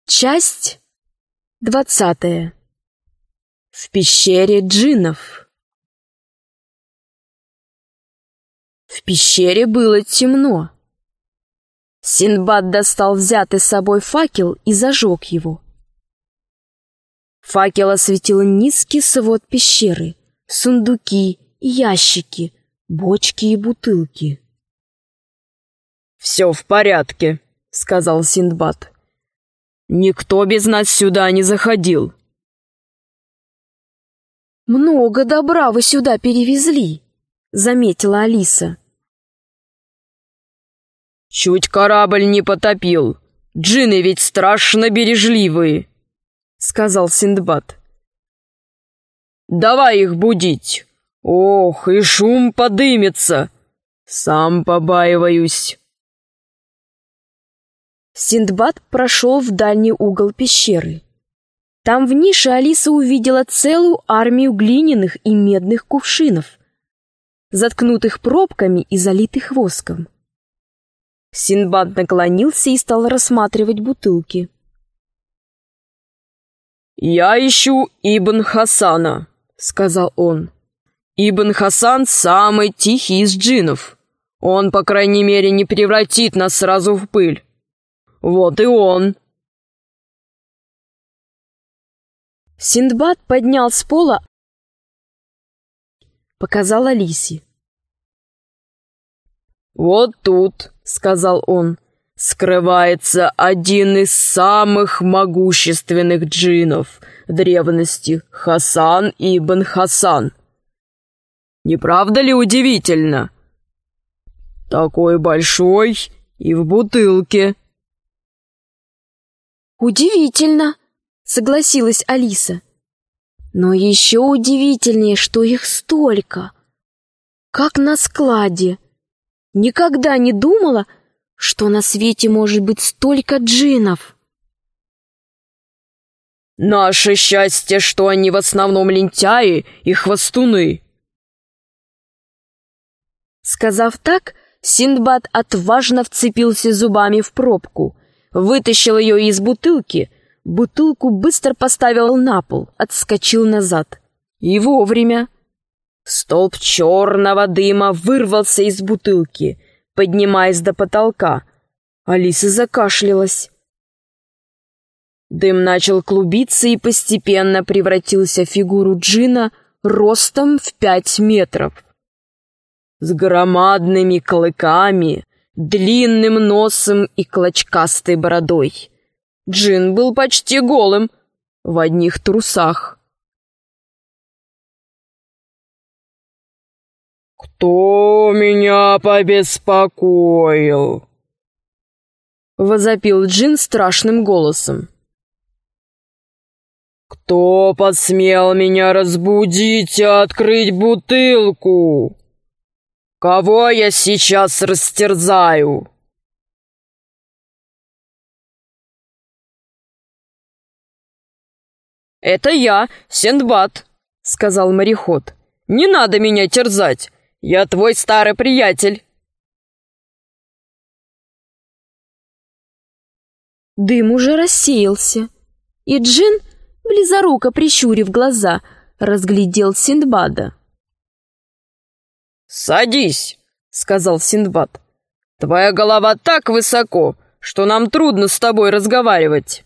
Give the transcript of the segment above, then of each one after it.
Часть 20. В пещере джиннов. В пещере было темно. Синдбад достал взятый с собой факел и зажег его. Факел осветил низкий свод пещеры, сундуки, ящики, бочки и бутылки. «Все в порядке», — сказал Синдбад. «Никто без нас сюда не заходил». «Много добра вы сюда перевезли», — заметила Алиса. «Чуть корабль не потопил. Джинны ведь страшно бережливые», — сказал Синдбад. «Давай их будить. Ох, и шум подымется. Сам побаиваюсь». Синдбад прошел в дальний угол пещеры. Там в нише Алиса увидела целую армию глиняных и медных кувшинов, заткнутых пробками и залитых воском. Синдбад наклонился и стал рассматривать бутылки. «Я ищу Ибн Хасана», — сказал он. «Ибн Хасан самый тихий из джиннов. Он, по крайней мере, не превратит нас сразу в пыль. Вот и он». Синдбад поднял с пола, показал Алисе. «Вот тут», — сказал он, — «скрывается один из самых могущественных джиннов древности, Хасан ибн Хасан. Не правда ли удивительно? Такой большой и в бутылке». «Удивительно», — согласилась Алиса. «Но еще удивительнее, что их столько. Как на складе. Никогда не думала, что на свете может быть столько джиннов». «Наше счастье, что они в основном лентяи и хвостуны». Сказав так, Синдбад отважно вцепился зубами в пробку, вытащил ее из бутылки, бутылку быстро поставил на пол, отскочил назад. И вовремя. Столб черного дыма вырвался из бутылки, поднимаясь до потолка. Алиса закашлялась. Дым начал клубиться и постепенно превратился в фигуру джинна ростом в 5 метров. С громадными клыками, длинным носом и клочкастой бородой. Джин был почти голым, в одних трусах. «Кто меня побеспокоил?» — возопил Джин страшным голосом. «Кто посмел меня разбудить и открыть бутылку? Кого я сейчас растерзаю?» «Это я, Синдбад», — сказал мореход. «Не надо меня терзать, я твой старый приятель». Дым уже рассеялся, и Джин, близоруко прищурив глаза, разглядел Синдбада. «Садись», — сказал Синдбад. «Твоя голова так высоко, что нам трудно с тобой разговаривать».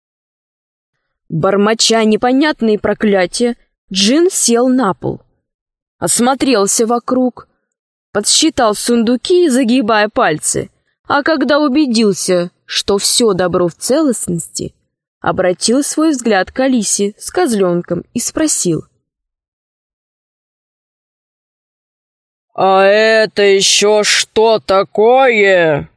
Бормоча непонятные проклятия, Джин сел на пол. Осмотрелся вокруг, подсчитал сундуки, загибая пальцы, а когда убедился, что все добро в целостности, обратил свой взгляд к Алисе с козленком и спросил. «А это еще что такое?»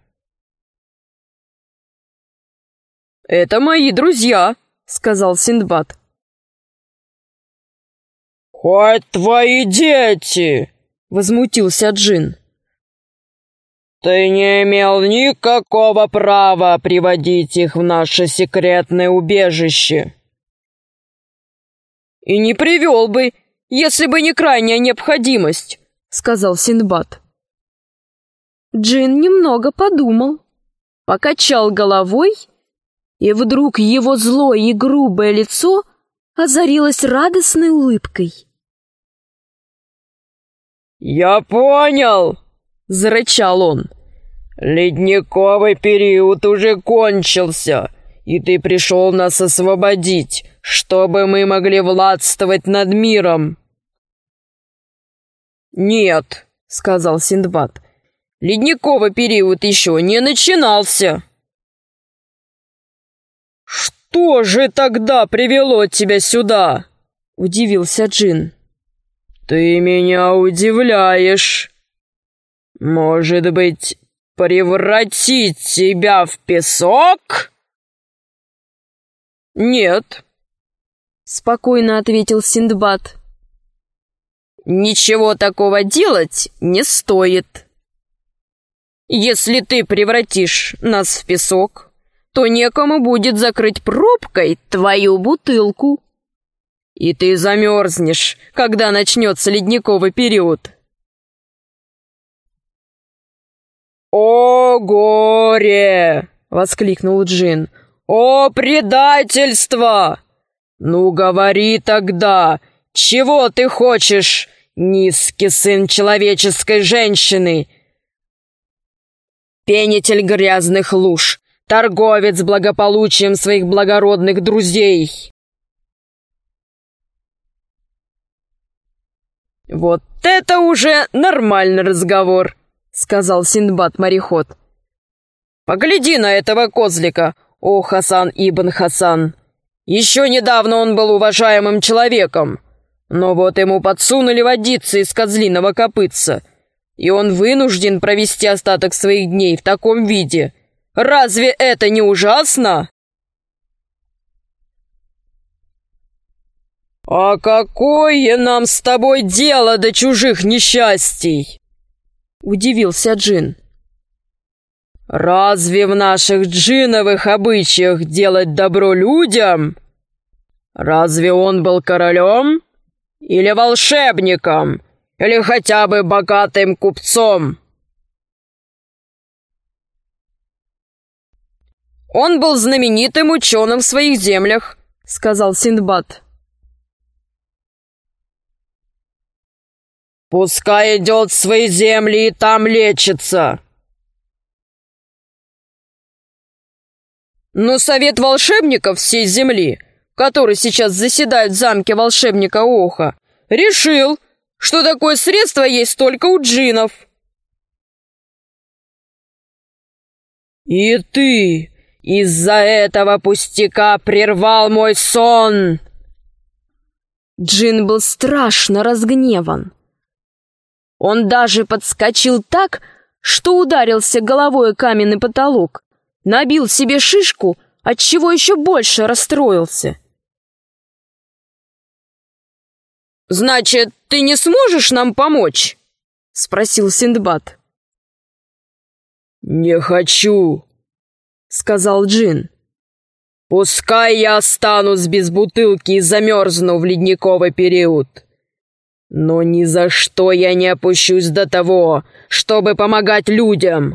«Это мои друзья», — сказал Синдбад. «Хоть твои дети!» — возмутился Джин. «Ты не имел никакого права приводить их в наше секретное убежище». «И не привел бы, если бы не крайняя необходимость», — сказал Синдбад. Джин немного подумал, покачал головой и вдруг его злое и грубое лицо озарилось радостной улыбкой. «Я понял!» — зарычал он. «Ледниковый период уже кончился, и ты пришел нас освободить, чтобы мы могли властвовать над миром». «Нет», — сказал Синдбад, — «ледниковый период еще не начинался». «Что же тогда привело тебя сюда?» — удивился Джин. «Ты меня удивляешь. Может быть, превратить тебя в песок?» «Нет», — спокойно ответил Синдбад. «Ничего такого делать не стоит. Если ты превратишь нас в песок, то некому будет закрыть пробкой твою бутылку. И ты замерзнешь, когда начнется ледниковый период». «О горе!» — воскликнул Джин. «О предательство! Ну говори тогда, чего ты хочешь, низкий сын человеческой женщины? Пенитель грязных луж, торговец благополучием своих благородных друзей». «Вот это уже нормальный разговор», — сказал Синдбад-мореход. «Погляди на этого козлика, о Хасан ибн Хасан. Еще недавно он был уважаемым человеком, но вот ему подсунули водицы из козлиного копытца, и он вынужден провести остаток своих дней в таком виде. Разве это не ужасно?» «А какое нам с тобой дело до чужих несчастий?» — удивился Джин. «Разве в наших джиновых обычаях делать добро людям? Разве он был королем? Или волшебником? Или хотя бы богатым купцом?» «Он был знаменитым ученым в своих землях», — сказал Синдбад. «Пускай идет в свои земли и там лечится». Но совет волшебников всей земли, который сейчас заседает в замке волшебника Оха, решил, что такое средство есть только у джиннов. «И ты из-за этого пустяка прервал мой сон!» Джин был страшно разгневан. Он даже подскочил так, что ударился головой о каменный потолок, набил себе шишку, отчего еще больше расстроился. «Значит, ты не сможешь нам помочь?» — спросил Синдбад. «Не хочу», — сказал Джин. «Пускай я останусь без бутылки и замерзну в ледниковый период. Но ни за что я не опущусь до того, чтобы помогать людям».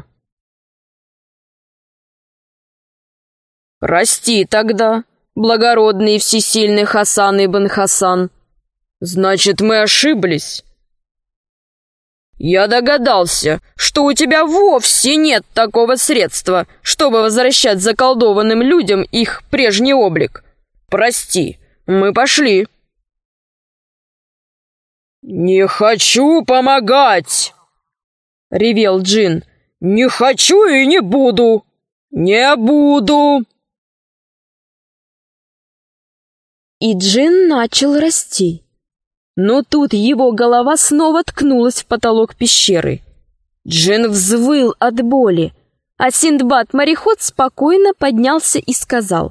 «Расти тогда, благородный и всесильный Хасан ибн Хасан. Значит, мы ошиблись. Я догадался, что у тебя вовсе нет такого средства, чтобы возвращать заколдованным людям их прежний облик. Прости, мы пошли». «Не хочу помогать!» — ревел Джин. «Не хочу и не буду! Не буду!» И Джин начал расти. Но тут его голова снова ткнулась в потолок пещеры. Джин взвыл от боли, а Синдбад-мореход спокойно поднялся и сказал: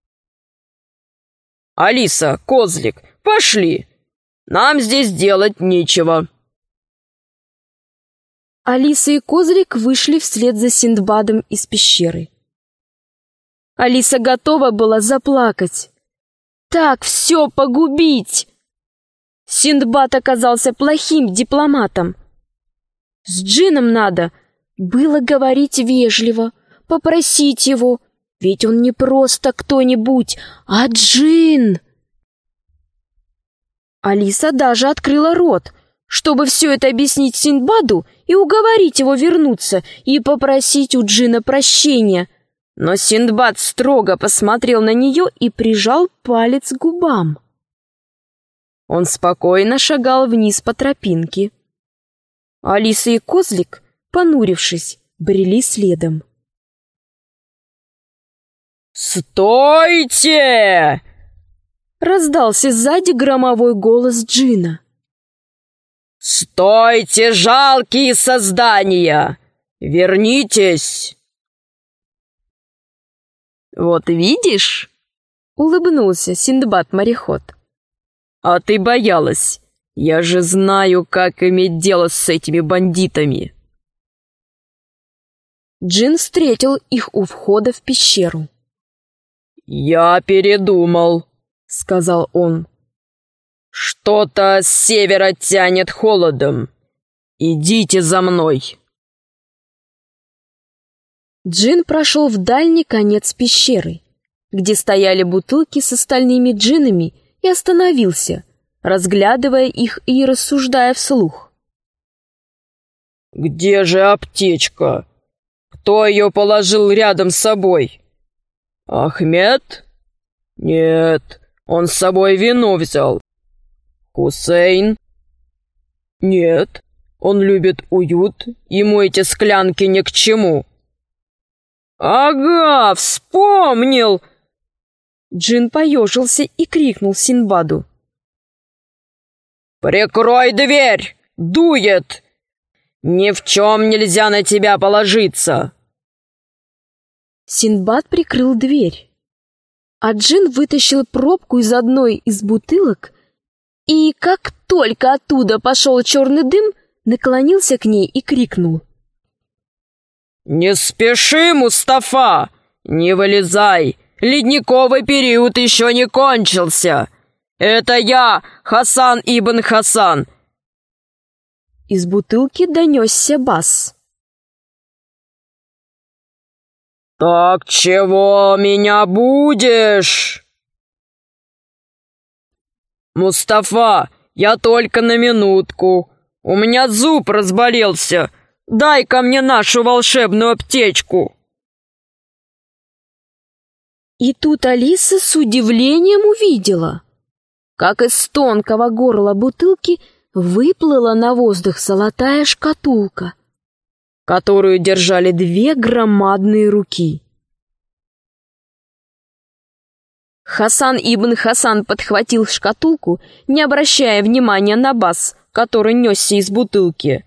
«Алиса, козлик, пошли! Нам здесь делать нечего». Алиса и козлик вышли вслед за Синдбадом из пещеры. Алиса готова была заплакать. Так все погубить! Синдбад оказался плохим дипломатом. С Джином надо было говорить вежливо, попросить его, Ведь он не просто кто-нибудь, а джин. Алиса даже открыла рот, чтобы все это объяснить Синдбаду и уговорить его вернуться и попросить у джина прощения. Но Синдбад строго посмотрел на нее и прижал палец к губам. Он спокойно шагал вниз по тропинке. Алиса и Козлик, понурившись, брели следом. «Стойте!» — раздался сзади громовой голос джина. «Стойте, жалкие создания! Вернитесь!» «Вот видишь?» — улыбнулся Синдбад-мореход. «А ты боялась. Я же знаю, как иметь дело с этими бандитами». Джин встретил их у входа в пещеру. «Я передумал», — сказал он. «Что-то с севера тянет холодом. Идите за мной». Джин прошел в дальний конец пещеры, где стояли бутылки с остальными джинами, и остановился, разглядывая их и рассуждая вслух. «Где же аптечка? Кто ее положил рядом с собой? Ахмед? Нет, он с собой вино взял. Хусейн? Нет, он любит уют, ему эти склянки ни к чему». «Ага, вспомнил!» Джин поежился и крикнул Синдбаду. «Прикрой дверь! Дует! Ни в чем нельзя на тебя положиться!» Синдбад прикрыл дверь, а Джин вытащил пробку из одной из бутылок и, как только оттуда пошел черный дым, наклонился к ней и крикнул. «Не спеши, Мустафа! Не вылезай! Ледниковый период еще не кончился! Это я, Хасан ибн Хасан!» Из бутылки донесся бас. «Так чего меня будешь?» «Мустафа, я только на минутку. У меня зуб разболелся. Дай-ка мне нашу волшебную аптечку!» И тут Алиса с удивлением увидела, как из тонкого горла бутылки выплыла на воздух золотая шкатулка, которую держали две громадные руки. Хасан ибн Хасан подхватил шкатулку, не обращая внимания на бас, который несся из бутылки.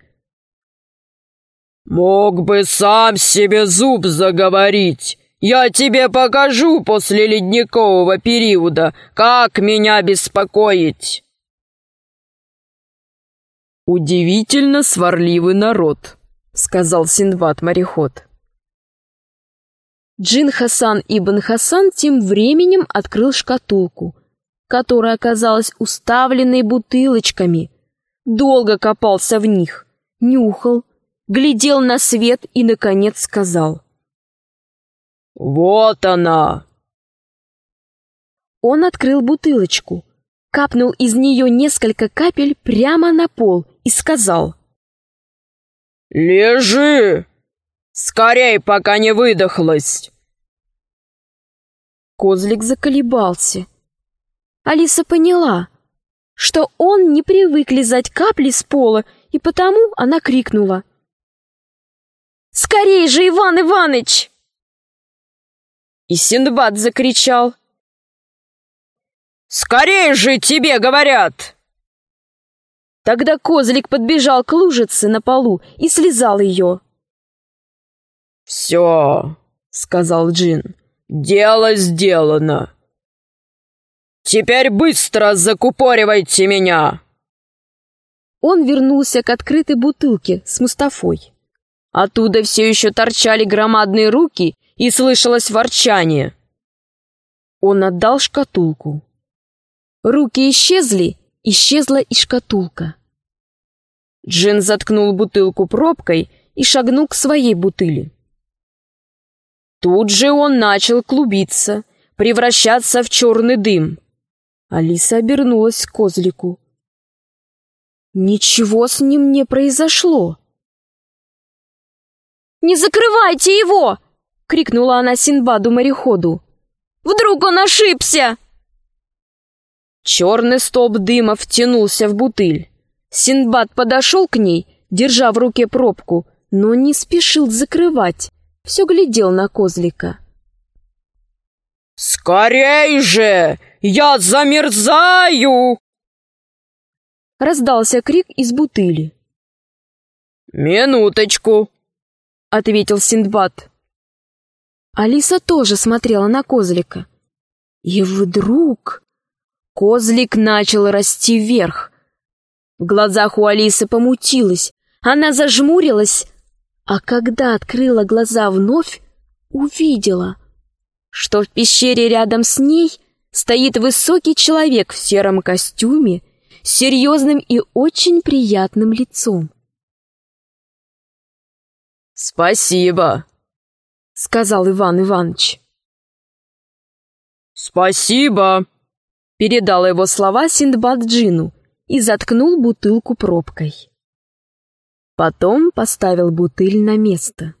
«Мог бы сам себе зуб заговорить. Я тебе покажу после ледникового периода, как меня беспокоить». «Удивительно сварливый народ», — сказал Синдбад-мореход. Джин Хасан ибн Хасан тем временем открыл шкатулку, которая оказалась уставленной бутылочками, долго копался в них, нюхал, глядел на свет и, наконец, сказал: «Вот она!» Он открыл бутылочку, капнул из нее несколько капель прямо на пол и сказал: «Лежи! Скорей, пока не выдохлась!» Козлик заколебался. Алиса поняла, что он не привык лизать капли с пола, и потому она крикнула: «Скорей же, Иван Иваныч!» И Синдбад закричал: «Скорей же, тебе говорят!» Тогда Козлик подбежал к лужице на полу и слезал ее. «Все», — сказал Джин, — «дело сделано. Теперь быстро закупоривайте меня!» Он вернулся к открытой бутылке с Мустафой. Оттуда все еще торчали громадные руки и слышалось ворчание. Он отдал шкатулку. Руки исчезли, исчезла и шкатулка. Джин заткнул бутылку пробкой и шагнул к своей бутыли. Тут же он начал клубиться, превращаться в черный дым. Алиса обернулась к козлику. Ничего с ним не произошло. «Не закрывайте его!» — крикнула она Синдбаду-мореходу. «Вдруг он ошибся!» Черный столб дыма втянулся в бутыль. Синдбад подошел к ней, держа в руке пробку, но не спешил закрывать, все глядел на козлика. «Скорей же! Я замерзаю!» Раздался крик из бутыли. «Минуточку!» — ответил Синдбад. Алиса тоже смотрела на козлика. И вдруг козлик начал расти вверх. В глазах у Алисы помутилось, она зажмурилась, а когда открыла глаза вновь, увидела, что в пещере рядом с ней стоит высокий человек в сером костюме с серьезным и очень приятным лицом. «Спасибо», — сказал Иван Иванович. «Спасибо», — передал его слова Синдбад джинну и заткнул бутылку пробкой. Потом поставил бутыль на место.